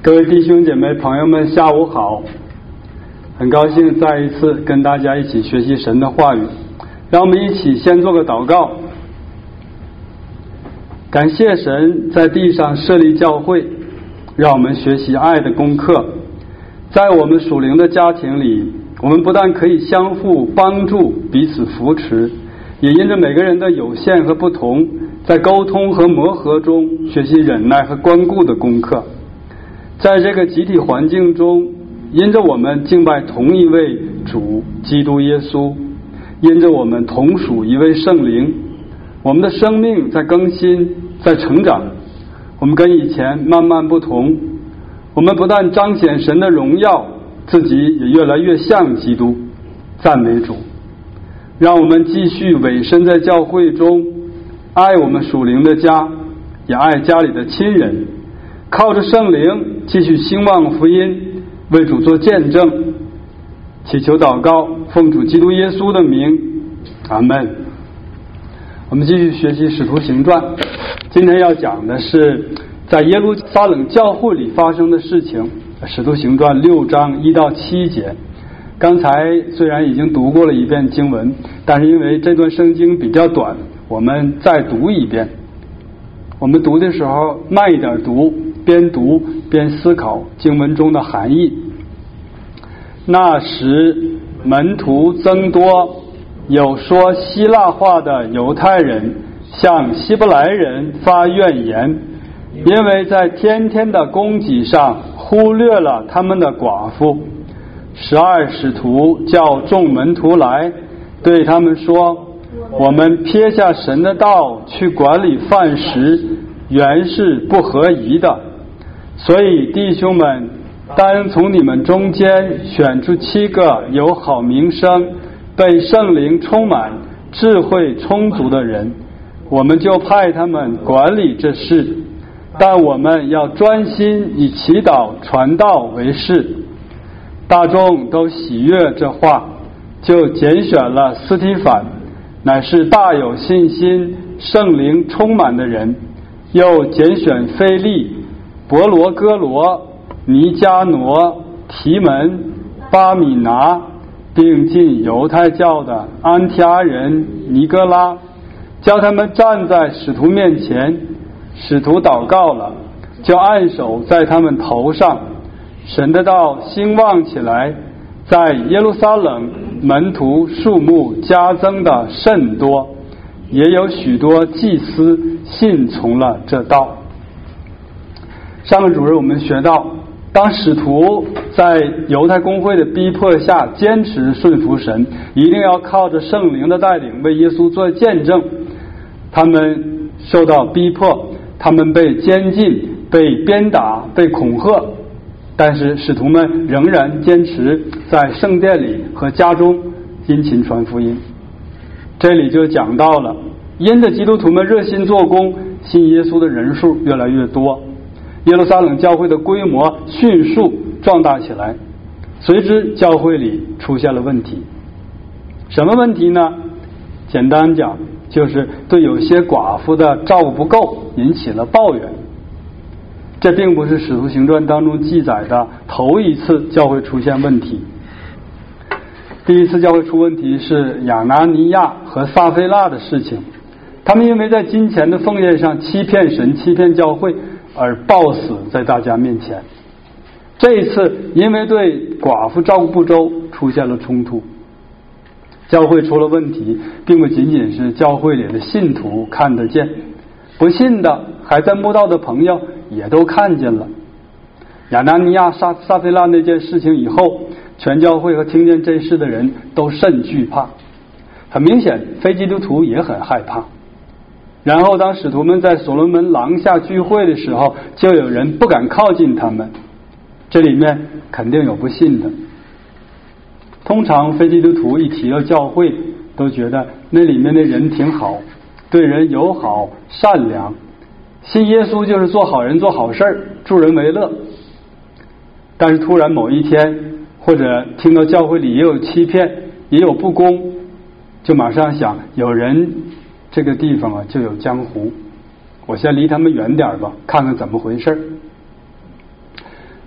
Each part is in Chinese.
各位弟兄姐妹朋友们，下午好！很高兴再一次跟大家一起学习神的话语。让我们一起先做个祷告。感谢神在地上设立教会，让我们学习爱的功课。在我们属灵的家庭里，我们不但可以相互帮助，彼此扶持，也因着每个人的有限和不同，在沟通和磨合中学习忍耐和关顾的功课。在这个集体环境中，因着我们敬拜同一位主基督耶稣，因着我们同属一位圣灵，我们的生命在更新，在成长。我们跟以前慢慢不同，我们不但彰显神的荣耀，自己也越来越像基督。赞美主！让我们继续委身在教会中，爱我们属灵的家，也爱家里的亲人，靠着圣灵继续兴旺福音，为主做见证。祈求祷告，奉主基督耶稣的名，阿们。我们继续学习使徒行传，今天要讲的是在耶路撒冷教会里发生的事情。使徒行传6章1到7节。刚才虽然已经读过了一遍经文，但是因为这段圣经比较短，我们再读一遍。我们读的时候慢一点读，边读边思考经文中的含义。那时门徒增多，有说希腊话的犹太人向希伯来人发怨言，因为在天天的供给上忽略了他们的寡妇。12使徒叫众门徒来，对他们说，我们撇下神的道去管理饭食，原是不合宜的。所以弟兄们，单从你们中间选出7个有好名声、被圣灵充满、智慧充足的人，我们就派他们管理这事。但我们要专心以祈祷传道为事。大众都喜悦这话，就拣选了斯提反，乃是大有信心、圣灵充满的人，又拣选腓利、伯罗哥罗、尼加挪、提门、巴米拿，并进犹太教的安提阿人尼哥拉，叫他们站在使徒面前。使徒祷告了，就按手在他们头上。神的道兴旺起来，在耶路撒冷门徒数目加增的甚多，也有许多祭司信从了这道。上个主日我们学到，当使徒在犹太公会的逼迫下坚持顺服神，一定要靠着圣灵的带领为耶稣做见证。他们受到逼迫，他们被监禁、被鞭打、被恐吓，但是使徒们仍然坚持在圣殿里和家中殷勤传福音。这里就讲到了，因着基督徒们热心做工，信耶稣的人数越来越多，耶路撒冷教会的规模迅速壮大起来。随之教会里出现了问题。什么问题呢？简单讲，就是对有些寡妇的照顾不够引起了抱怨。这并不是使徒行传当中记载的头一次教会出现问题。第一次教会出问题是亚拿尼亚和撒非拉的事情，他们因为在金钱的奉献上欺骗神、欺骗教会而暴死在大家面前。这一次因为对寡妇照顾不周出现了冲突。教会出了问题，并不仅仅是教会里的信徒看得见，不信的还在慕道的朋友也都看见了。亚拿尼亚、撒非拉那件事情以后，全教会和听见这事的人都甚惧怕。很明显，非基督徒也很害怕。然后当使徒们在所罗门廊下聚会的时候，就有人不敢靠近他们。这里面肯定有不信的。通常非基督徒一提到教会，都觉得那里面的人挺好，对人友好善良，信耶稣就是做好人做好事，助人为乐。但是突然某一天，或者听到教会里也有欺骗也有不公，就马上想，有人这个地方就有江湖，我先离他们远点吧，看看怎么回事。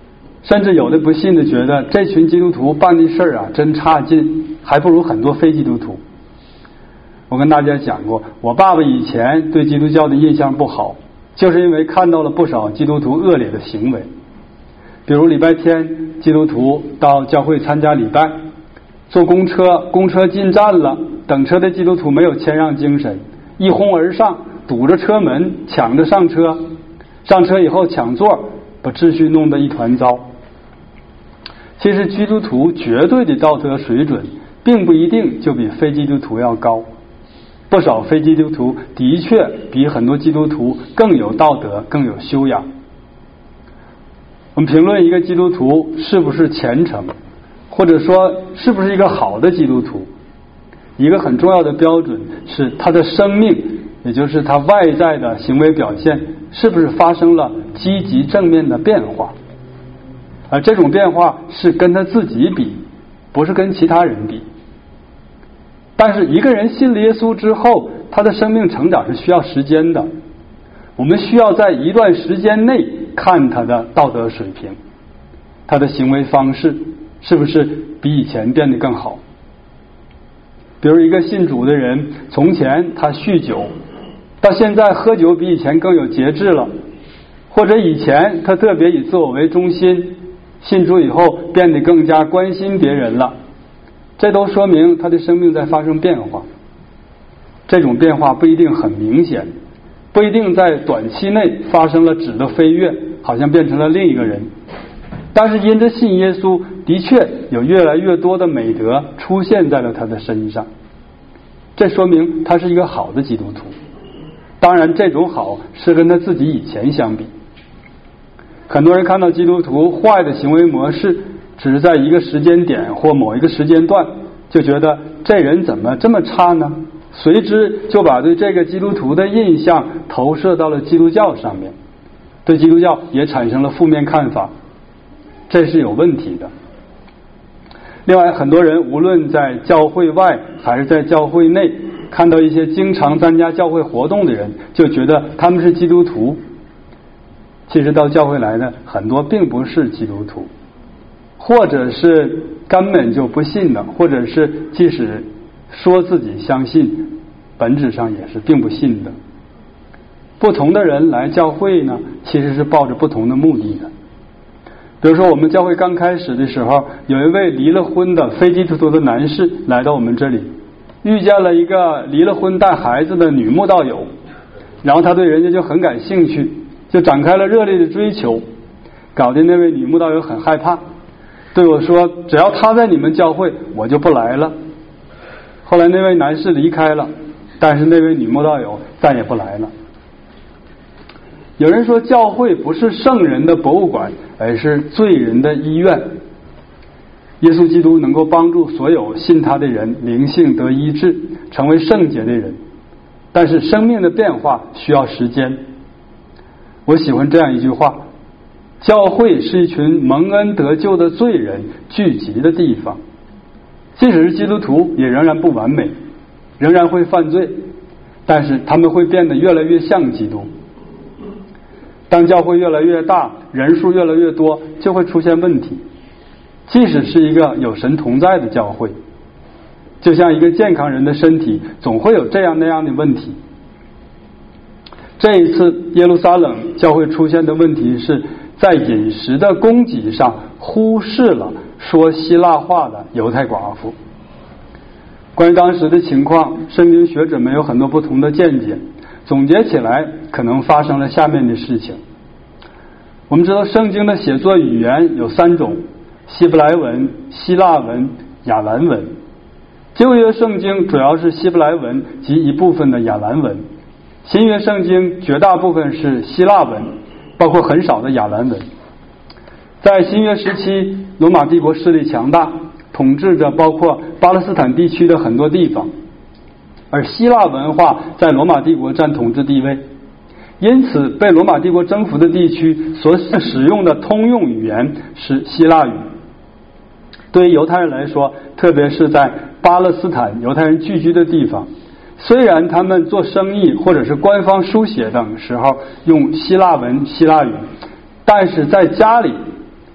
甚至有的不信的觉得这群基督徒办的事啊真差劲，还不如很多非基督徒。我跟大家讲过，我爸爸以前对基督教的印象不好，就是因为看到了不少基督徒恶劣的行为。比如礼拜天基督徒到教会参加礼拜，坐公车进站了，等车的基督徒没有谦让精神，一哄而上，堵着车门抢着上车，上车以后抢座，把秩序弄得一团糟。其实基督徒绝对的道德水准并不一定就比非基督徒要高，不少非基督徒的确比很多基督徒更有道德更有修养。我们评论一个基督徒是不是虔诚，或者说是不是一个好的基督徒，一个很重要的标准是他的生命，也就是他外在的行为表现是不是发生了积极正面的变化，而这种变化是跟他自己比，不是跟其他人比。但是一个人信了耶稣之后，他的生命成长是需要时间的，我们需要在一段时间内看他的道德水平，他的行为方式是不是比以前变得更好。比如一个信主的人，从前他酗酒，到现在喝酒比以前更有节制了，或者以前他特别以自我为中心，信主以后变得更加关心别人了，这都说明他的生命在发生变化。这种变化不一定很明显，不一定在短期内发生了质的飞跃，好像变成了另一个人，但是因着信耶稣，的确有越来越多的美德出现在了他的身上，这说明他是一个好的基督徒。当然这种好是跟他自己以前相比。很多人看到基督徒坏的行为模式只是在一个时间点或某一个时间段，就觉得这人怎么这么差呢，随之就把对这个基督徒的印象投射到了基督教上面，对基督教也产生了负面看法，这是有问题的。另外很多人无论在教会外还是在教会内，看到一些经常参加教会活动的人，就觉得他们是基督徒。其实到教会来的很多并不是基督徒，或者是根本就不信的，或者是即使说自己相信，本质上也是并不信的。不同的人来教会呢，其实是抱着不同的目的的。比如说我们教会刚开始的时候，有一位离了婚的非基督徒的男士来到我们这里，遇见了一个离了婚带孩子的女慕道友，然后他对人家就很感兴趣，就展开了热烈的追求，搞得那位女慕道友很害怕，对我说只要他在你们教会我就不来了。后来那位男士离开了，但是那位女慕道友再也不来了。有人说教会不是圣人的博物馆，而是罪人的医院。耶稣基督能够帮助所有信他的人灵性得医治，成为圣洁的人，但是生命的变化需要时间。我喜欢这样一句话，教会是一群蒙恩得救的罪人聚集的地方。即使是基督徒也仍然不完美，仍然会犯罪，但是他们会变得越来越像基督。当教会越来越大，人数越来越多，就会出现问题。即使是一个有神同在的教会，就像一个健康人的身体，总会有这样那样的问题。这一次耶路撒冷教会出现的问题是在饮食的供给上忽视了说希腊话的犹太寡妇。关于当时的情况，圣经学者们有很多不同的见解，总结起来可能发生了下面的事情。我们知道圣经的写作语言有3种，希伯来文、希腊文、亚兰文。旧约圣经主要是希伯来文及一部分的亚兰文，新约圣经绝大部分是希腊文，包括很少的亚兰文。在新约时期，罗马帝国势力强大，统治着包括巴勒斯坦地区的很多地方，而希腊文化在罗马帝国占统治地位，因此被罗马帝国征服的地区所使用的通用语言是希腊语。对于犹太人来说，特别是在巴勒斯坦犹太人聚居的地方，虽然他们做生意或者是官方书写等时候用希腊文、希腊语，但是在家里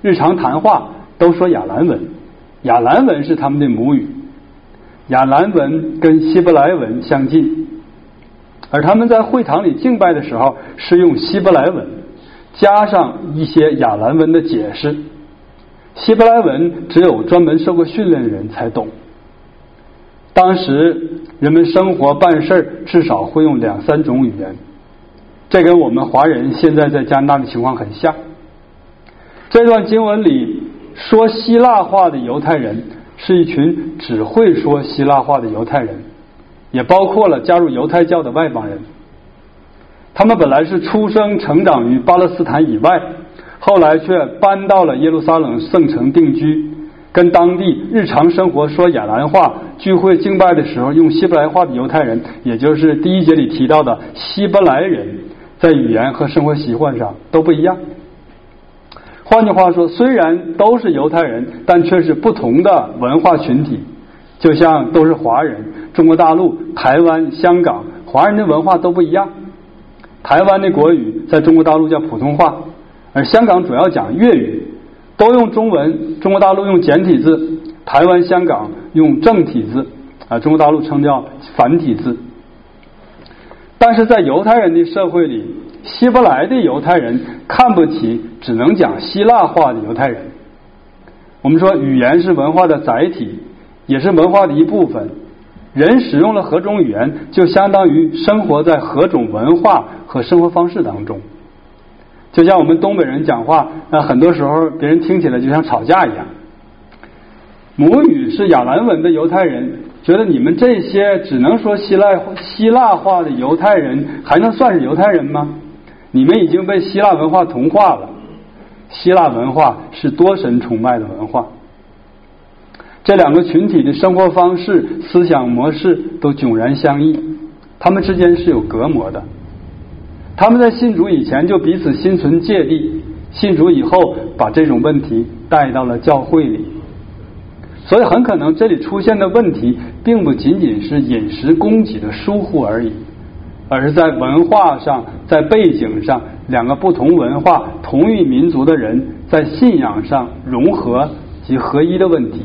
日常谈话都说亚兰文，亚兰文是他们的母语，亚兰文跟希伯来文相近，而他们在会堂里敬拜的时候是用希伯来文加上一些亚兰文的解释，希伯来文只有专门受过训练的人才懂。当时人们生活办事至少会用2-3种语言，这跟我们华人现在在加拿大的情况很像。这段经文里说希腊话的犹太人是一群只会说希腊话的犹太人，也包括了加入犹太教的外邦人。他们本来是出生成长于巴勒斯坦以外，后来却搬到了耶路撒冷圣城定居，跟当地日常生活说亚兰话、聚会敬拜的时候用希伯来话的犹太人，也就是第1节里提到的希伯来人，在语言和生活习惯上都不一样。换句话说，虽然都是犹太人，但却是不同的文化群体。就像都是华人，中国大陆、台湾、香港华人的文化都不一样。台湾的国语在中国大陆叫普通话，而香港主要讲粤语，都用中文，中国大陆用简体字，台湾、香港用正体字，中国大陆称叫繁体字。但是在犹太人的社会里，希伯来的犹太人看不起只能讲希腊话的犹太人。我们说语言是文化的载体，也是文化的一部分，人使用了何种语言，就相当于生活在何种文化和生活方式当中。就像我们东北人讲话，很多时候别人听起来就像吵架一样。母语是亚兰文的犹太人觉得你们这些只能说希腊话的犹太人还能算是犹太人吗？你们已经被希腊文化同化了。希腊文化是多神崇拜的文化。这两个群体的生活方式、思想模式都迥然相异，他们之间是有隔膜的。他们在信主以前就彼此心存芥蒂，信主以后把这种问题带到了教会里。所以很可能这里出现的问题并不仅仅是饮食供给的疏忽而已，而是在文化上、在背景上，两个不同文化、同一民族的人在信仰上融合及合一的问题。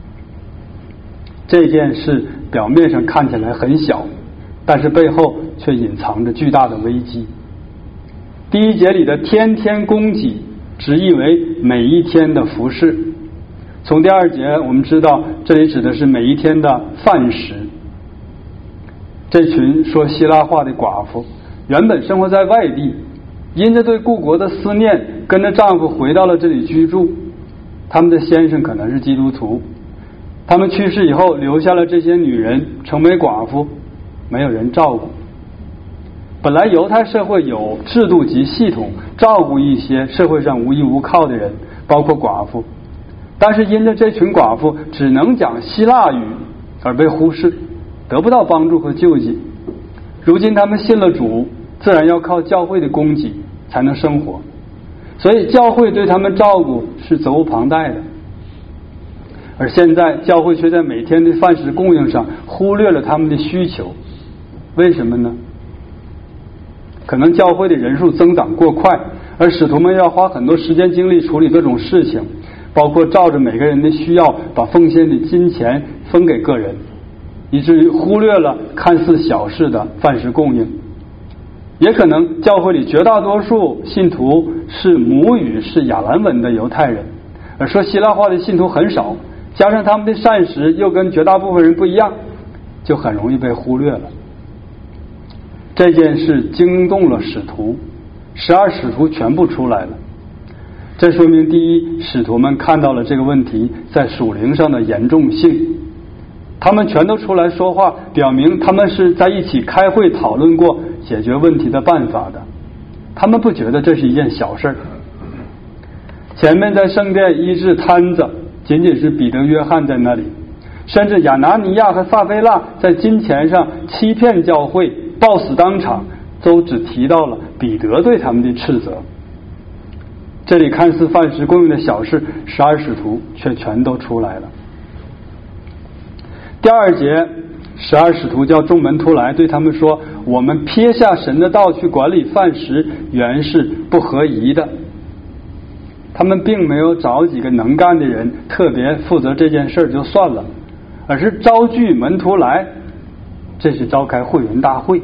这件事表面上看起来很小，但是背后却隐藏着巨大的危机。第1节里的天天供给直译为每一天的服侍，从第2节我们知道这里指的是每一天的饭食。这群说希腊话的寡妇原本生活在外地，因着对故国的思念，跟着丈夫回到了这里居住。他们的先生可能是基督徒，他们去世以后留下了这些女人成为寡妇，没有人照顾。本来犹太社会有制度及系统照顾一些社会上无依无靠的人，包括寡妇，但是因着这群寡妇只能讲希腊语而被忽视，得不到帮助和救济。如今他们信了主，自然要靠教会的供给才能生活，所以教会对他们照顾是责无旁贷的。而现在教会却在每天的饭食供应上忽略了他们的需求，为什么呢？可能教会的人数增长过快，而使徒们要花很多时间精力处理各种事情，包括照着每个人的需要把奉献的金钱分给个人，以至于忽略了看似小事的饭食供应。也可能教会里绝大多数信徒是母语是亚兰文的犹太人，而说希腊话的信徒很少，加上他们的膳食又跟绝大部分人不一样，就很容易被忽略了。这件事惊动了使徒，12使徒全部出来了。这说明第一，使徒们看到了这个问题在属灵上的严重性，他们全都出来说话，表明他们是在一起开会讨论过解决问题的办法的，他们不觉得这是一件小事。前面在圣殿医治瘫子，仅仅是彼得、约翰在那里，甚至亚拿尼亚和撒非拉在金钱上欺骗教会，暴死当场，都只提到了彼得对他们的斥责。这里看似饭食供应的小事，12使徒却全都出来了。第2节，12使徒叫众门徒来，对他们说：我们撇下神的道去管理饭食，原是不合宜的。 他们并没有找几个能干的人特别负责这件事就算了，而是招聚门徒来，这是召开会员大会。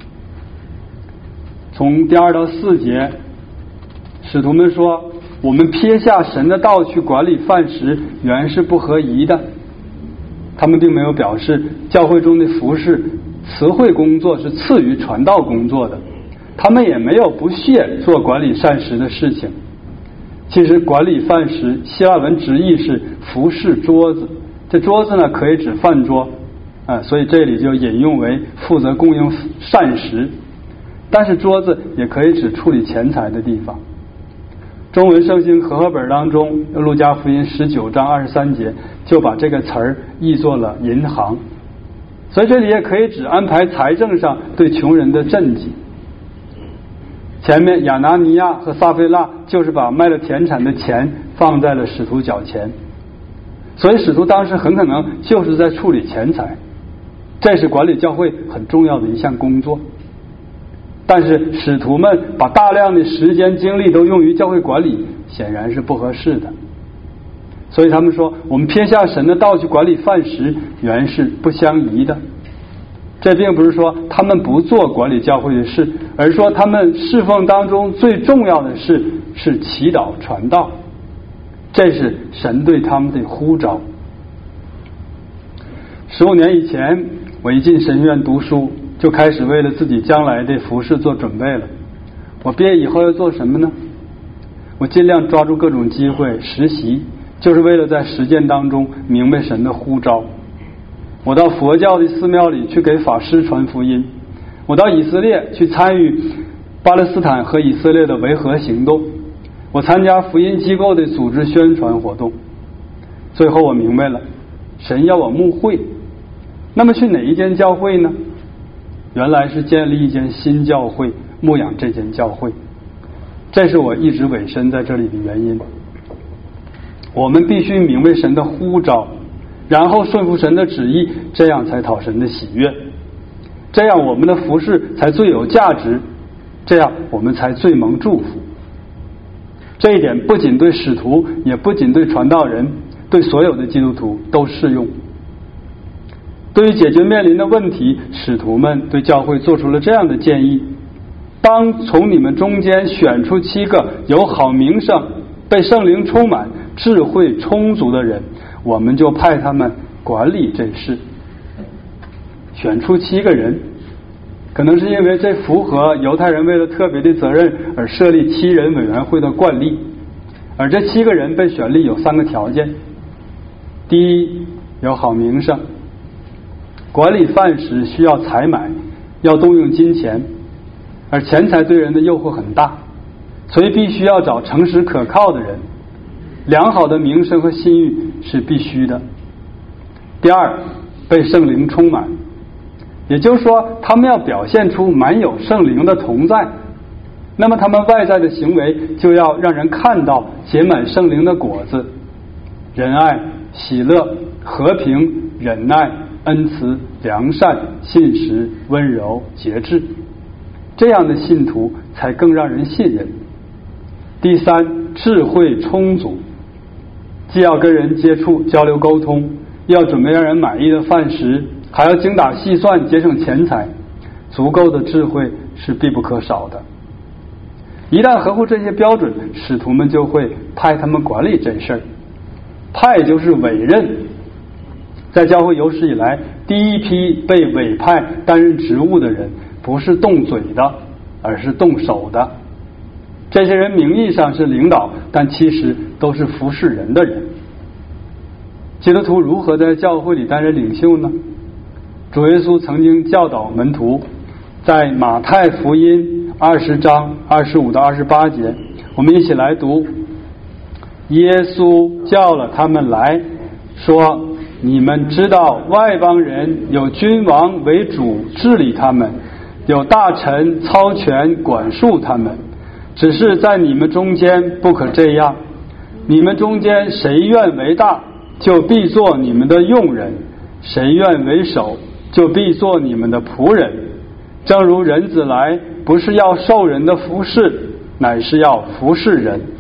从第2到4节，使徒们说，我们撇下神的道去管理饭食，原是不合宜的。他们并没有表示教会中的服事词汇工作是次于传道工作的，他们也没有不屑做管理膳食的事情。其实管理饭食希腊文直译是服侍桌子，这桌子呢可以指饭桌所以这里就引用为负责供应膳食，但是桌子也可以指处理钱财的地方。中文圣经和合本当中路加福音19章23节就把这个词儿译作了银行，所以这里也可以指安排财政上对穷人的赈济。前面亚拿尼亚和撒非拉就是把卖了田产的钱放在了使徒脚前，所以使徒当时很可能就是在处理钱财，这是管理教会很重要的一项工作。但是使徒们把大量的时间精力都用于教会管理，显然是不合适的。所以他们说，我们撇下神的道去管理饭食，原是不相宜的。这并不是说他们不做管理教会的事，而是说他们侍奉当中最重要的事是祈祷传道，这是神对他们的呼召。15年以前，我一进神学院读书，就开始为了自己将来的服事做准备了。我毕业以后要做什么呢？我尽量抓住各种机会实习，就是为了在实践当中明白神的呼召。我到佛教的寺庙里去给法师传福音，我到以色列去参与巴勒斯坦和以色列的维和行动，我参加福音机构的组织宣传活动。最后我明白了，神要我牧会，那么去哪一间教会呢？原来是建立一间新教会，牧养这间教会，这是我一直委身在这里的原因。我们必须明白神的呼召，然后顺服神的旨意，这样才讨神的喜悦，这样我们的服事才最有价值，这样我们才最蒙祝福。这一点不仅对使徒，也不仅对传道人，对所有的基督徒都适用。对于解决面临的问题，使徒们对教会做出了这样的建议：当从你们中间选出7个有好名声、被圣灵充满、智慧充足的人，我们就派他们管理这事。选出7个人，可能是因为这符合犹太人为了特别的责任而设立7人委员会的惯例，而这7个人被选立有3个条件。第一，有好名声。管理饭食需要采买，要动用金钱，而钱财对人的诱惑很大，所以必须要找诚实可靠的人。良好的名声和信誉是必须的。第二，被圣灵充满，也就是说他们要表现出满有圣灵的同在，那么他们外在的行为就要让人看到结满圣灵的果子：仁爱、喜乐、和平、忍耐、恩慈、良善、信实、温柔、节制，这样的信徒才更让人信任。第三，智慧充足，既要跟人接触交流沟通，又要准备让人满意的饭食，还要精打细算节省钱财，足够的智慧是必不可少的。一旦合乎这些标准，使徒们就会派他们管理这事儿。派就是委任，在教会有史以来，第一批被委派担任职务的人，不是动嘴的，而是动手的。这些人名义上是领导，但其实都是服侍人的人。基督徒如何在教会里担任领袖呢？主耶稣曾经教导门徒，在马太福音20章25到28节，我们一起来读。耶稣叫了他们来，说：你们知道外邦人有君王为主治理他们，有大臣操权管束他们，只是在你们中间不可这样。你们中间谁愿为大，就必做你们的用人；谁愿为首，就必做你们的仆人。正如人子来，不是要受人的服侍，乃是要服侍人，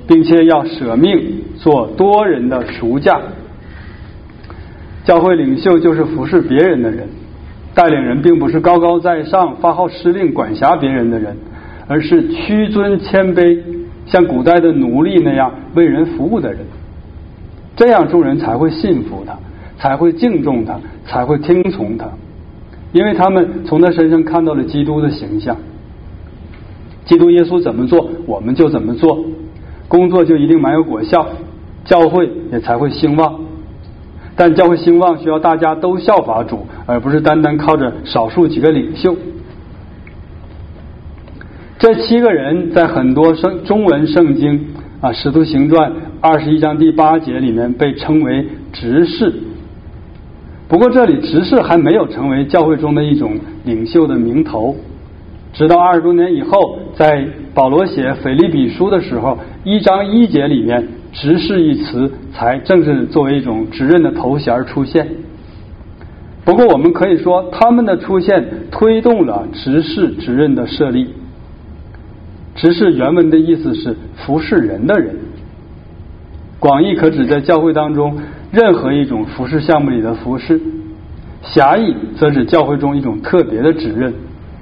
并且要舍命做多人的赎价。教会领袖就是服侍别人的人，带领人并不是高高在上发号施令管辖别人的人，而是屈尊谦卑，像古代的奴隶那样为人服务的人。这样众人才会信服他，才会敬重他，才会听从他，因为他们从他身上看到了基督的形象。基督耶稣怎么做，我们就怎么做，工作就一定蛮有果效，教会也才会兴旺。但教会兴旺需要大家都效法主，而不是单单靠着少数几个领袖。这7个人在很多中文圣经使徒行传21章第8节里面被称为执事。不过这里执事还没有成为教会中的一种领袖的名头，直到20多年以后，在保罗写腓立比书的时候，1章1节里面执事一词才正式作为一种职任的头衔出现。不过我们可以说，他们的出现推动了执事职任的设立。执事原文的意思是服侍人的人，广义可指在教会当中任何一种服侍项目里的服侍，狭义则指教会中一种特别的职任。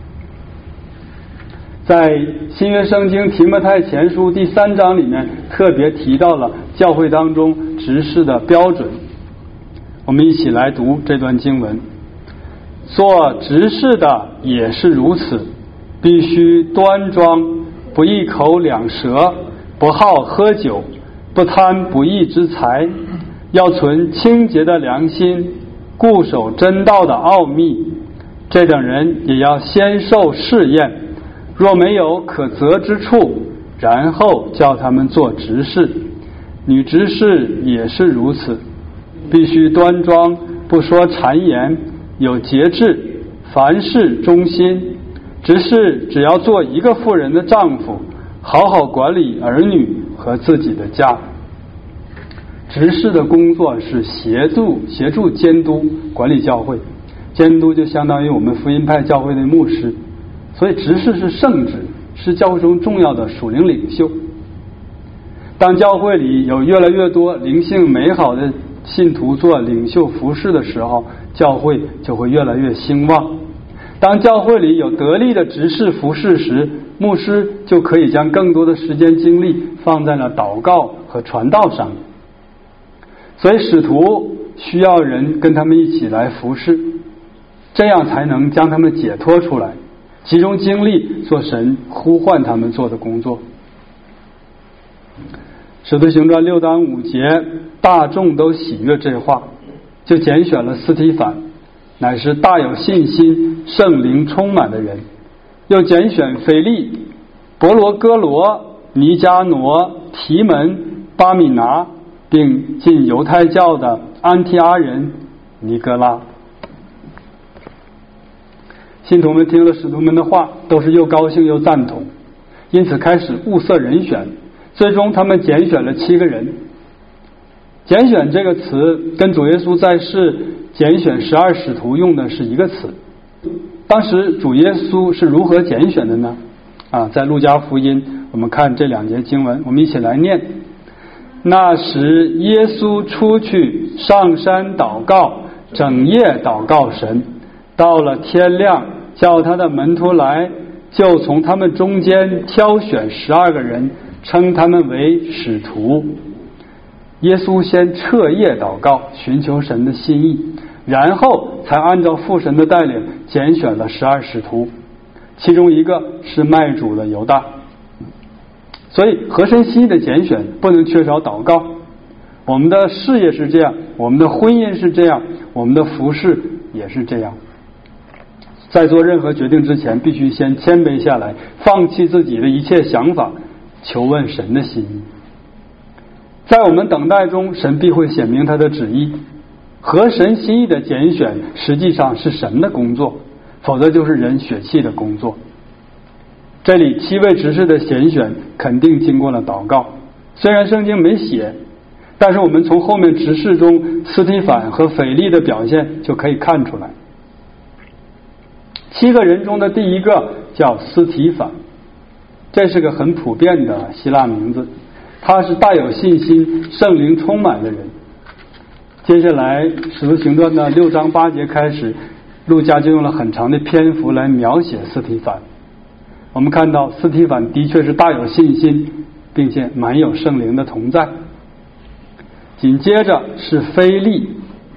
在新约圣经提摩太前书第3章里面特别提到了教会当中执事的标准。我们一起来读这段经文。做执事的也是如此，必须端庄，不一口两舌，不好喝酒，不贪不义之财，要存清洁的良心，固守真道的奥秘。这等人也要先受试验，若没有可责之处，然后叫他们做执事。女执事也是如此，必须端庄，不说谗言，有节制，凡事忠心。执事只要做一个妇人的丈夫，好好管理儿女和自己的家。执事的工作是协助监督管理教会，监督就相当于我们福音派教会的牧师，所以执事是圣职，是教会中重要的属灵领袖。当教会里有越来越多灵性美好的信徒做领袖服侍的时候，教会就会越来越兴旺。当教会里有得力的执事服侍时，牧师就可以将更多的时间精力放在了祷告和传道上面。所以使徒需要人跟他们一起来服侍，这样才能将他们解脱出来，集中精力做神呼唤他们做的工作。使徒行传6章5节，大众都喜悦这话，就拣选了司提反，乃是大有信心圣灵充满的人，又拣选腓利、伯罗哥罗、尼加挪、提门、巴米拿，并进犹太教的安提阿人尼哥拉。信徒们听了使徒们的话，都是又高兴又赞同，因此开始物色人选，最终他们拣选了7个人。拣选这个词跟主耶稣在世拣选12使徒用的是一个词。当时主耶稣是如何拣选的呢？在路加福音我们看这2节经文，我们一起来念。那时耶稣出去上山祷告，整夜祷告神，到了天亮，叫他的门徒来，就从他们中间挑选12个人，称他们为使徒。耶稣先彻夜祷告，寻求神的心意，然后才按照父神的带领拣选了12使徒，其中一个是卖主的犹大。所以合神心意的拣选不能缺少祷告。我们的事业是这样，我们的婚姻是这样，我们的服事也是这样。在做任何决定之前，必须先谦卑下来，放弃自己的一切想法，求问神的心意。在我们等待中，神必会显明他的旨意。合神心意的拣选实际上是神的工作，否则就是人血气的工作。这里7位执事的拣选肯定经过了祷告，虽然圣经没写，但是我们从后面执事中司提反和腓利的表现就可以看出来。7个人中的第一个叫司提反，这是个很普遍的希腊名字， 他是大有信心、圣灵充满的人。接下来使徒行传的6章8节开始，路加就用了很长的篇幅来描写司提反。我们看到司提反的确是大有信心，并且满有圣灵的同在。紧接着是腓利，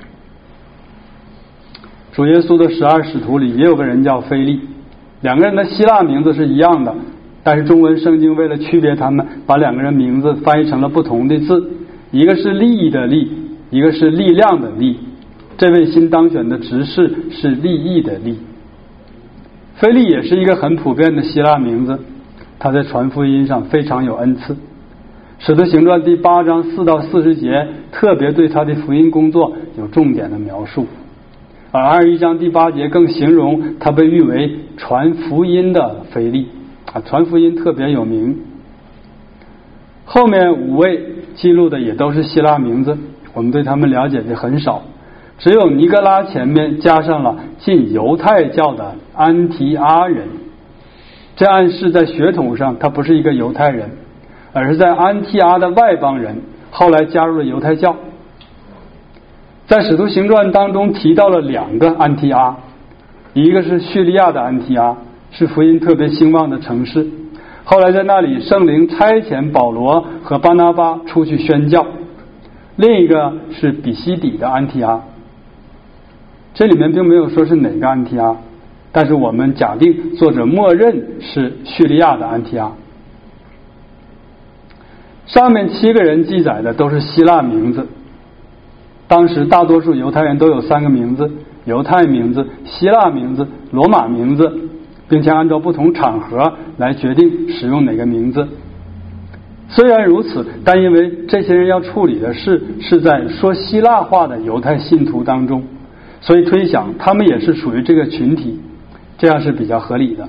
主耶稣的12使徒里也有个人叫腓利，两个人的希腊名字是一样的，但是中文圣经为了区别他们，把两个人名字翻译成了不同的字，一个是利益的利，一个是力量的力。这位新当选的执事是利益的利。腓利也是一个很普遍的希腊名字，他在传福音上非常有恩赐。使徒行传第8章4到40节特别对他的福音工作有重点的描述，而21章第8节更形容他被誉为传福音的腓利传福音特别有名。后面5位记录的也都是希腊名字，我们对他们了解的很少，只有尼格拉前面加上了进犹太教的安提阿人，这暗示在血统上他不是一个犹太人，而是在安提阿的外邦人，后来加入了犹太教。在使徒行传当中提到了2个安提阿，一个是叙利亚的安提阿，是福音特别兴旺的城市，后来在那里圣灵差遣保罗和巴拿巴出去宣教。另一个是比西底的安提阿，这里面并没有说是哪个安提阿，但是我们假定作者默认是叙利亚的安提阿。上面7个人记载的都是希腊名字，当时大多数犹太人都有3个名字，犹太名字、希腊名字、罗马名字，并且按照不同场合来决定使用哪个名字。虽然如此，但因为这些人要处理的事是在说希腊话的犹太信徒当中，所以推想他们也是属于这个群体，这样是比较合理的。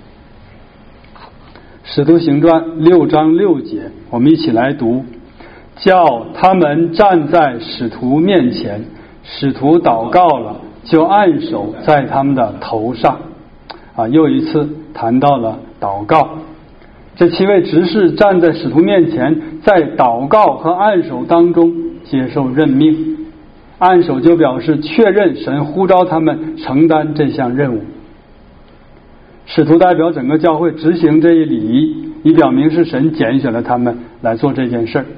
使徒行传6章6节，我们一起来读，叫他们站在使徒面前，使徒祷告了，就按手在他们的头上。又一次谈到了祷告。这7位执事站在使徒面前，在祷告和按手当中接受任命。按手就表示确认神呼召他们承担这项任务。使徒代表整个教会执行这一礼仪，以表明是神拣选了他们来做这件事儿。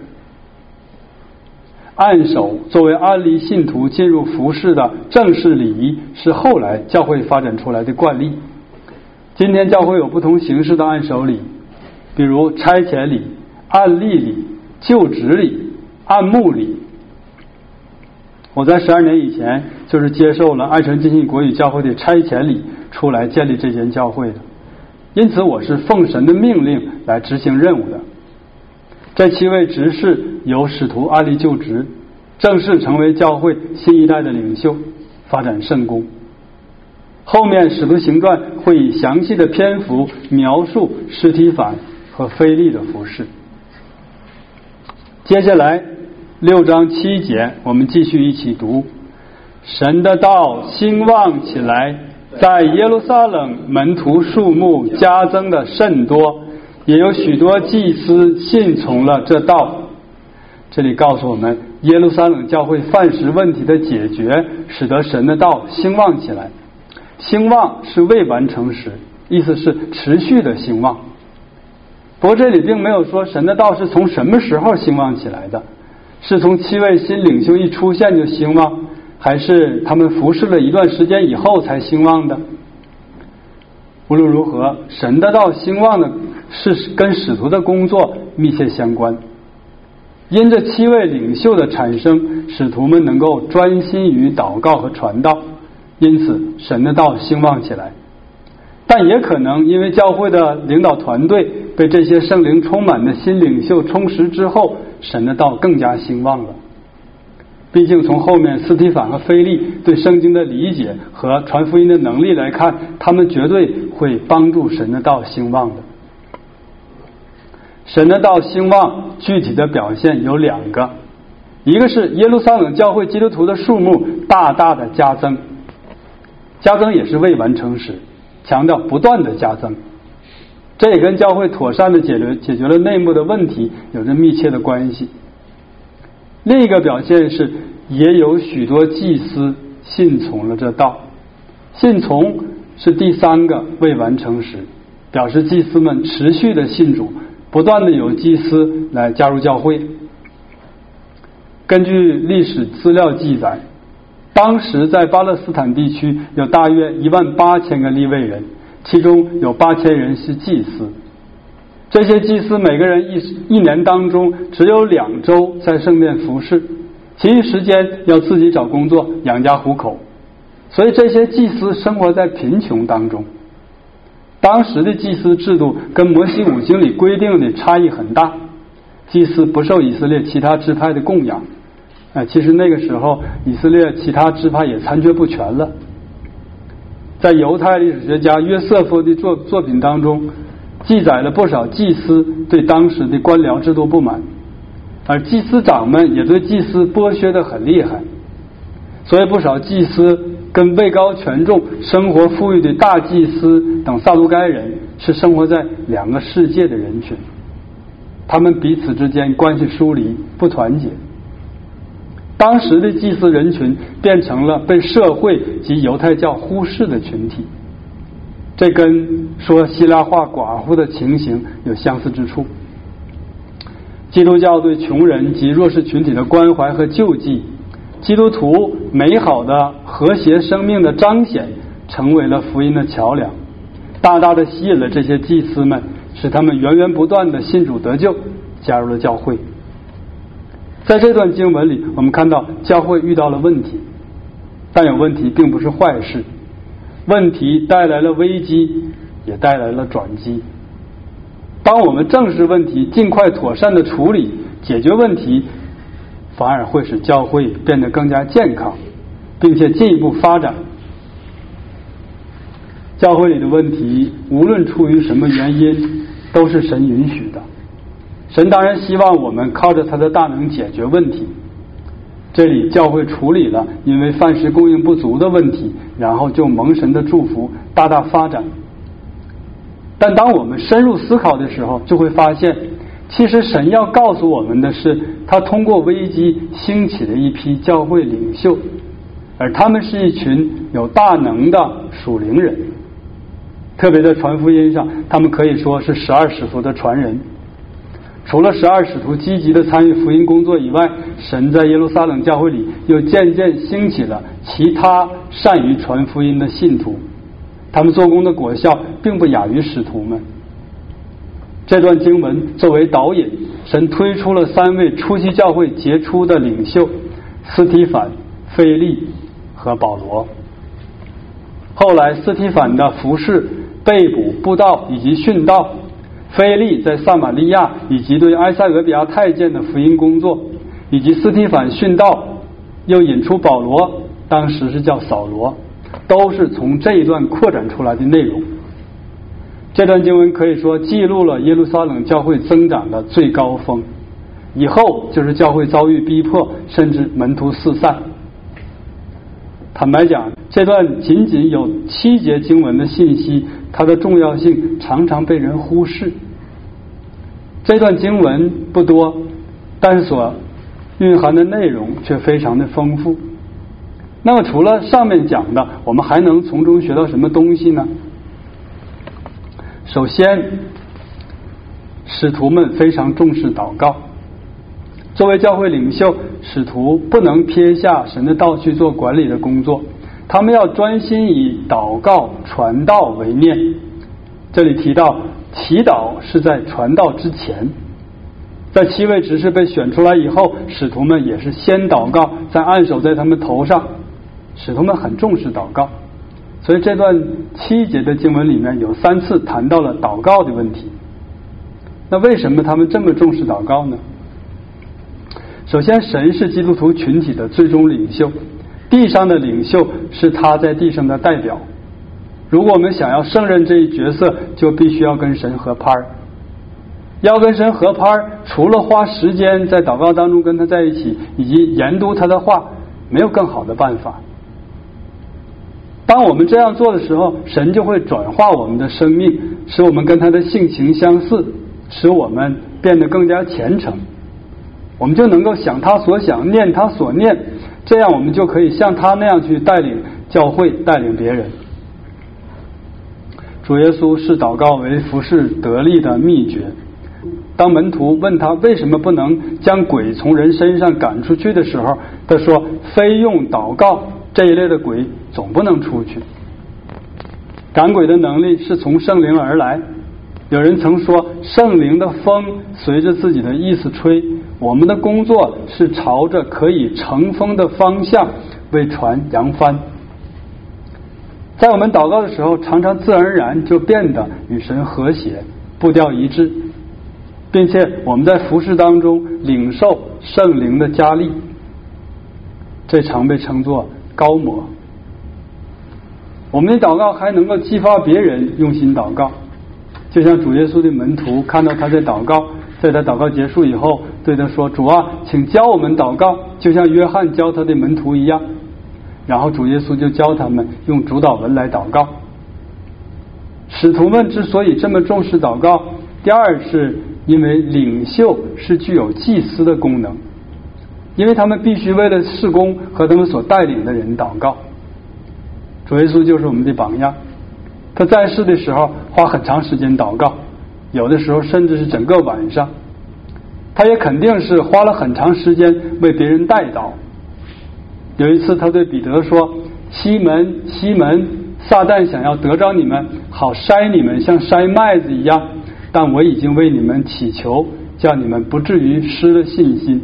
按手作为安利信徒进入服事的正式礼仪，是后来教会发展出来的惯例。今天教会有不同形式的按手礼，比如差遣礼、按立礼、就职礼、按牧礼。我在12年以前就是接受了爱城浸信国语教会的差遣礼出来建立这间教会的，因此我是奉神的命令来执行任务的。这7位执事由使徒按立就职，正式成为教会新一代的领袖，发展圣工。后面使徒行传会以详细的篇幅描述司提反和腓利的服事。接下来6章7节，我们继续一起读。神的道兴旺起来，在耶路撒冷门徒数目加增的甚多，也有许多祭司信从了这道。这里告诉我们，耶路撒冷教会饭食问题的解决，使得神的道兴旺起来。兴旺是未完成时，意思是持续的兴旺。不过这里并没有说神的道是从什么时候兴旺起来的，是从7位新领袖一出现就兴旺，还是他们服侍了一段时间以后才兴旺的。无论如何，神的道兴旺的是跟使徒的工作密切相关。因这7位领袖的产生，使徒们能够专心于祷告和传道，因此神的道兴旺起来。但也可能因为教会的领导团队被这些圣灵充满的新领袖充实之后，神的道更加兴旺了。毕竟从后面司提反和腓利对圣经的理解和传福音的能力来看，他们绝对会帮助神的道兴旺的。神的道兴旺具体的表现有2个，一个是耶路撒冷教会基督徒的数目大大的加增，加增也是未完成时，强调不断的加增。 这也跟教会妥善的解决了内幕的问题有着密切的关系。另一个表现是，也有许多祭司信从了这道。信从是第三个未完成时，表示祭司们持续的信主，不断的有祭司来加入教会。根据历史资料记载，当时在巴勒斯坦地区有大约18000个利未人，其中有8000人是祭司。这些祭司每个人一年当中只有2周在圣殿服侍，其余时间要自己找工作养家糊口，所以这些祭司生活在贫穷当中。当时的祭司制度跟摩西五经里规定的差异很大，祭司不受以色列其他支派的供养。其实那个时候以色列其他支派也残缺不全了。在犹太历史学家约瑟夫的作品当中，记载了不少祭司对当时的官僚制度不满，而祭司长们也对祭司剥削得很厉害，所以不少祭司跟位高权重、生活富裕的大祭司等撒都该人是生活在2个世界的人群，他们彼此之间关系疏离，不团结。当时的祭司人群变成了被社会及犹太教忽视的群体，这跟说希腊化寡妇的情形有相似之处。基督教对穷人及弱势群体的关怀和救济，基督徒美好的和谐生命的彰显，成为了福音的桥梁，大大的吸引了这些祭司们，使他们源源不断的信主得救，加入了教会。在这段经文里，我们看到教会遇到了问题，但有问题并不是坏事，问题带来了危机，也带来了转机。当我们正视问题，尽快妥善的处理解决问题，反而会使教会变得更加健康，并且进一步发展。教会里的问题无论出于什么原因，都是神允许的。神当然希望我们靠着他的大能解决问题。这里教会处理了因为饭食供应不足的问题，然后就蒙神的祝福大大发展。但当我们深入思考的时候，就会发现其实神要告诉我们的是，他通过危机兴起了一批教会领袖，而他们是一群有大能的属灵人。特别在传福音上，他们可以说是12使徒的传人。除了12使徒积极的参与福音工作以外，神在耶路撒冷教会里又渐渐兴起了其他善于传福音的信徒，他们做工的果效并不亚于使徒们。这段经文作为导引，神推出了3位初期教会杰出的领袖，司提反、腓利和保罗。后来司提反的服侍、被捕、布道以及殉道，腓利在撒玛利亚以及对埃塞俄比亚太监的福音工作，以及司提反殉道又引出保罗，当时是叫扫罗，都是从这一段扩展出来的内容。这段经文可以说记录了耶路撒冷教会增长的最高峰，以后就是教会遭遇逼迫，甚至门徒四散。坦白讲，这段仅仅有7节经文的信息，它的重要性常常被人忽视。这段经文不多，但所蕴含的内容却非常的丰富。那么除了上面讲的，我们还能从中学到什么东西呢？首先，使徒们非常重视祷告。作为教会领袖，使徒不能撇下神的道去做管理的工作，他们要专心以祷告传道为念。这里提到祈祷是在传道之前，在7位执事被选出来以后，使徒们也是先祷告，再按手在他们头上。使徒们很重视祷告，所以这段7节的经文里面有3次谈到了祷告的问题。那为什么他们这么重视祷告呢？首先，神是基督徒群体的最终领袖，地上的领袖是他在地上的代表。如果我们想要胜任这一角色，就必须要跟神合拍。要跟神合拍，除了花时间在祷告当中跟他在一起，以及研读他的话，没有更好的办法。当我们这样做的时候，神就会转化我们的生命， 使我们跟他的性情相似，使我们变得更加虔诚。我们就能够想他所想，念他所念，这样我们就可以像他那样去带领教会，带领别人。主耶稣视祷告为服事得力的秘诀。当门徒问他为什么不能将鬼从人身上赶出去的时候，他说非用祷告，这一类的鬼总不能出去。赶鬼的能力是从圣灵而来。有人曾说，圣灵的风随着自己的意思吹，我们的工作是朝着可以乘风的方向为船扬帆。在我们祷告的时候，常常自然而然就变得与神和谐，步调一致，并且我们在服事当中领受圣灵的加力，这常被称作高摩。我们的祷告还能够激发别人用心祷告，就像主耶稣的门徒看到他在祷告，在他祷告结束以后对他说，主啊，请教我们祷告，就像约翰教他的门徒一样。然后主耶稣就教他们用主祷文来祷告。使徒们之所以这么重视祷告，第二是因为领袖是具有祭司的功能，因为他们必须为了事工和他们所带领的人祷告。主耶稣就是我们的榜样，他在世的时候花很长时间祷告，有的时候甚至是整个晚上。他也肯定是花了很长时间为别人代祷。有一次他对彼得说，西门西门，撒旦想要得着你们，好筛你们像筛麦子一样，但我已经为你们祈求，叫你们不至于失了信心。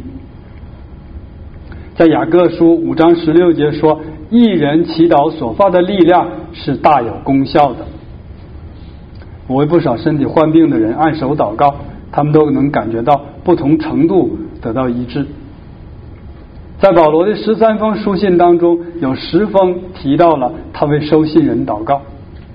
在雅各书5章16节说，一人祈祷所发的力量是大有功效的。我为不少身体患病的人按手祷告，他们都能感觉到不同程度得到医治。在保罗的13封书信当中，有10封提到了他为收信人祷告。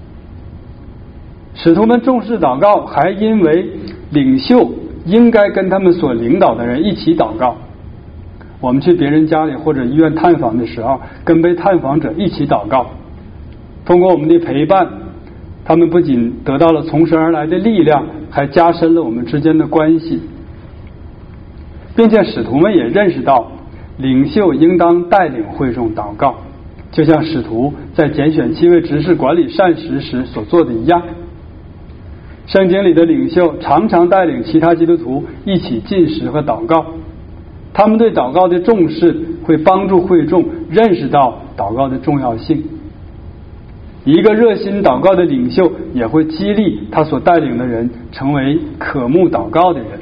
使徒们重视祷告，还因为领袖应该跟他们所领导的人一起祷告。我们去别人家里或者医院探访的时候，跟被探访者一起祷告。通过我们的陪伴，他们不仅得到了从神而来的力量，还加深了我们之间的关系。并且使徒们也认识到，领袖应当带领会众祷告，就像使徒在拣选7位执事管理膳食时所做的一样。圣经里的领袖常常带领其他基督徒一起进食和祷告，他们对祷告的重视会帮助会众认识到祷告的重要性。一个热心祷告的领袖也会激励他所带领的人成为渴慕祷告的人。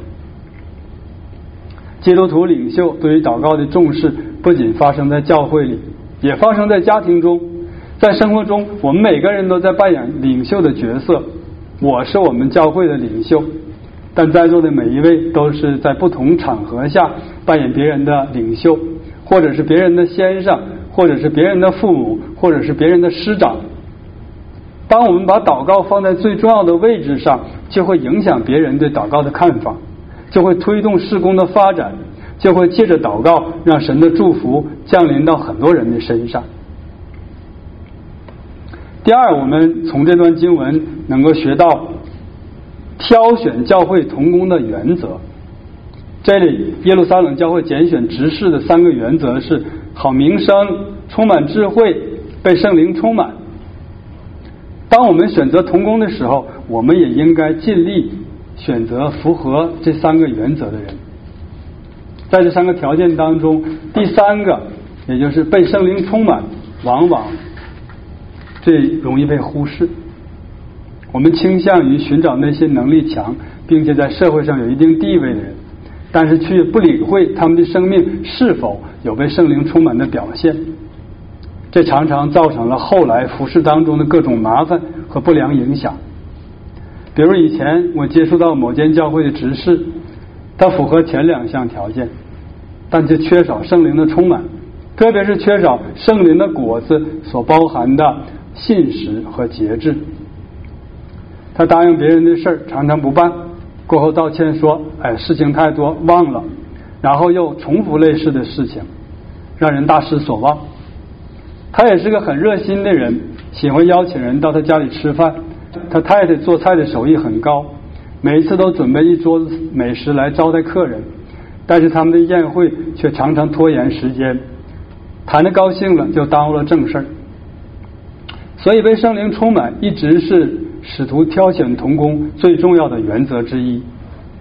基督徒领袖对于祷告的重视不仅发生在教会里，也发生在家庭中。在生活中，我们每个人都在扮演领袖的角色。我是我们教会的领袖，但在座的每一位都是在不同场合下扮演别人的领袖，或者是别人的先生，或者是别人的父母，或者是别人的师长。当我们把祷告放在最重要的位置上，就会影响别人对祷告的看法，就会推动事工的发展，就会借着祷告让神的祝福降临到很多人的身上。第二，我们从这段经文能够学到挑选教会同工的原则。这里耶路撒冷教会拣选执事的3个原则是：好名声、充满智慧、被圣灵充满。当我们选择同工的时候，我们也应该尽力选择符合这3个原则的人。在这3个条件当中，第3个也就是被圣灵充满，往往最容易被忽视。我们倾向于寻找那些能力强并且在社会上有一定地位的人，但是却不理会他们的生命是否有被圣灵充满的表现。这常常造成了后来服事当中的各种麻烦和不良影响。比如以前我接触到某间教会的执事，他符合前2项条件，但却缺少圣灵的充满，特别是缺少圣灵的果子所包含的信实和节制。他答应别人的事常常不办，过后道歉说事情太多忘了，然后又重复类似的事情，让人大失所望。他也是个很热心的人，喜欢邀请人到他家里吃饭， 他太太做菜的手艺很高，每一次都准备一桌子美食来招待客人，但是他们的宴会却常常拖延时间，谈得高兴了就耽误了正事儿。所以被圣灵充满一直是使徒挑选同工最重要的原则之一。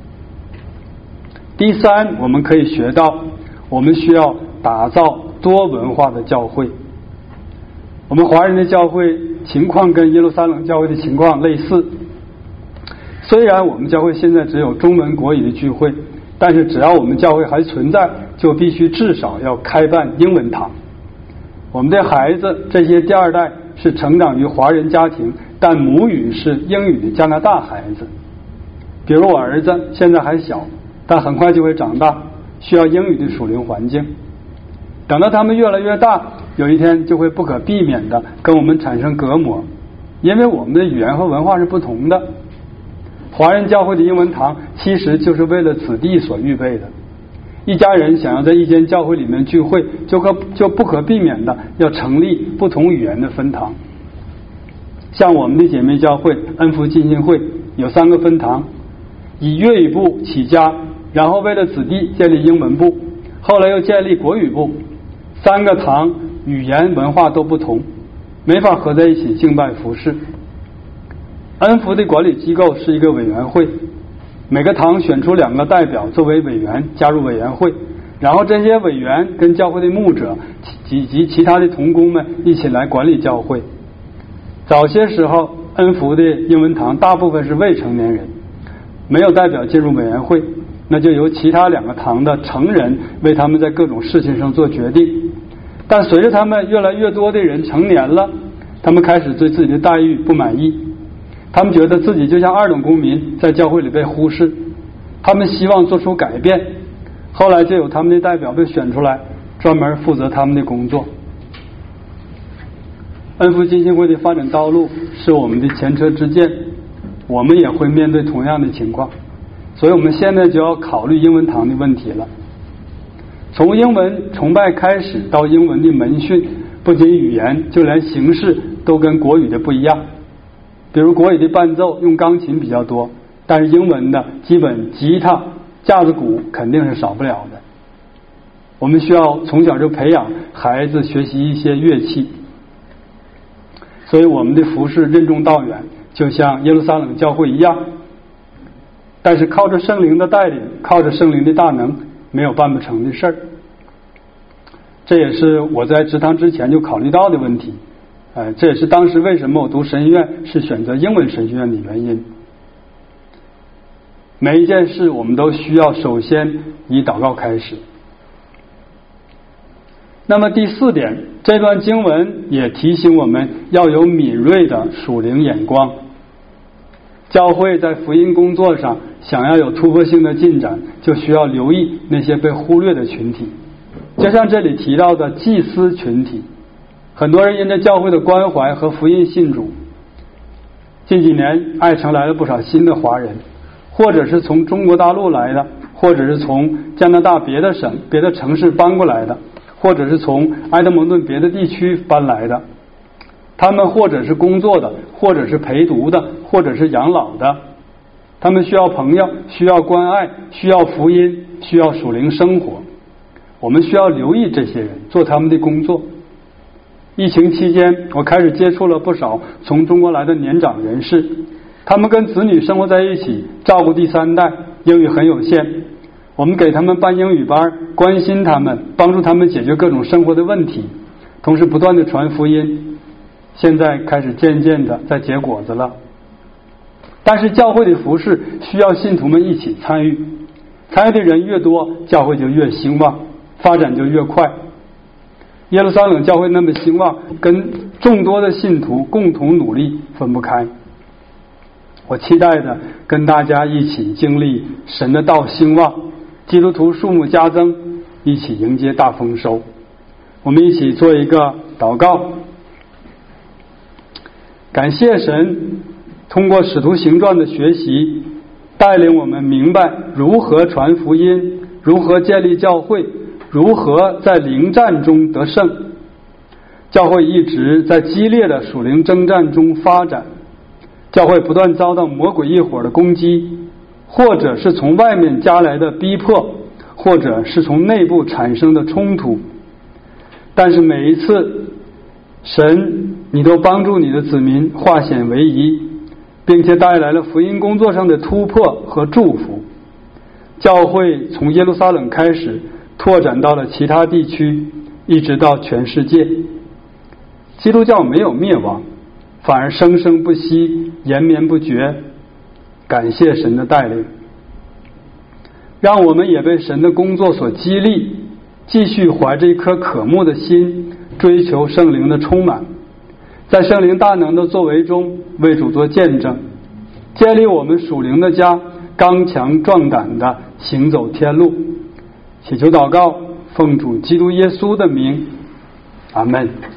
第三，我们可以学到，我们需要打造多文化的教会。我们华人的教会情况跟耶路撒冷教会的情况类似，虽然我们教会现在只有中文国语的聚会，但是只要我们教会还存在，就必须至少要开办英文堂。我们的孩子这些第二代是成长于华人家庭，但母语是英语的加拿大孩子。比如我儿子现在还小，但很快就会长大，需要英语的属灵环境。等到他们越来越大，有一天就会不可避免的跟我们产生隔膜，因为我们的语言和文化是不同的。华人教会的英文堂其实就是为了子弟所预备的。一家人想要在一间教会里面聚会，就不可避免的要成立不同语言的分堂。像我们的姐妹教会恩福浸信会有3个分堂，以粤语部起家，然后为了子弟建立英文部，后来又建立国语部。3个堂语言文化都不同，没法合在一起敬拜服事。恩福的管理机构是一个委员会，每个堂选出2个代表作为委员加入委员会，然后这些委员跟教会的牧者以及其他的同工们一起来管理教会。早些时候恩福的英文堂大部分是未成年人，没有代表进入委员会，那就由其他2个堂的成人为他们在各种事情上做决定。但随着他们越来越多的人成年了，他们开始对自己的待遇不满意，他们觉得自己就像2等公民，在教会里被忽视，他们希望做出改变。后来就有他们的代表被选出来，专门负责他们的工作。恩福浸信会的发展道路是我们的前车之鉴，我们也会面对同样的情况，所以我们现在就要考虑英文堂的问题了。从英文崇拜开始到英文的门训，不仅语言，就连形式都跟国语的不一样。比如国语的伴奏用钢琴比较多，但是英文的基本吉他、架子鼓肯定是少不了的。我们需要从小就培养孩子学习一些乐器，所以我们的服事任重道远，就像耶路撒冷教会一样。但是靠着圣灵的带领，靠着圣灵的大能，没有办不成的事儿。这也是我在职堂之前就考虑到的问题，这也是当时为什么我读神学院是选择英文神学院的原因。每一件事我们都需要首先以祷告开始。那么第4点，这段经文也提醒我们要有敏锐的属灵眼光。教会在福音工作上想要有突破性的进展，就需要留意那些被忽略的群体，就像这里提到的祭司群体。很多人因着教会的关怀和福音信主，近几年爱城来了不少新的华人，或者是从中国大陆来的，或者是从加拿大别的省别的城市搬过来的，或者是从埃德蒙顿别的地区搬来的。他们或者是工作的，或者是陪读的，或者是养老的。他们需要朋友，需要关爱，需要福音，需要属灵生活。我们需要留意这些人，做他们的工作。疫情期间，我开始接触了不少从中国来的年长人士，他们跟子女生活在一起，照顾第3代，英语很有限。我们给他们办英语班，关心他们，帮助他们解决各种生活的问题，同时不断的传福音。现在开始渐渐的在结果子了。但是教会的服事需要信徒们一起参与，参与的人越多，教会就越兴旺，发展就越快。耶路撒冷教会那么兴旺，跟众多的信徒共同努力分不开。我期待的跟大家一起经历神的道兴旺，基督徒数目加增，一起迎接大丰收。我们一起做一个祷告。感谢神通过使徒行传的学习，带领我们明白如何传福音，如何建立教会，如何在灵战中得胜。教会一直在激烈的属灵征战中发展， 教会不断遭到魔鬼一伙的攻击，或者是从外面加来的逼迫，或者是从内部产生的冲突。但是每一次，神你都帮助你的子民化险为夷，并且带来了福音工作上的突破和祝福。教会从耶路撒冷开始拓展到了其他地区，一直到全世界。基督教没有灭亡，反而生生不息，延绵不绝。感谢神的带领，让我们也被神的工作所激励，继续怀着一颗渴慕的心，追求圣灵的充满，在圣灵大能的作为中为主做见证，建立我们属灵的家，刚强壮胆的行走天路。祈求祷告，奉主基督耶稣的名，阿们。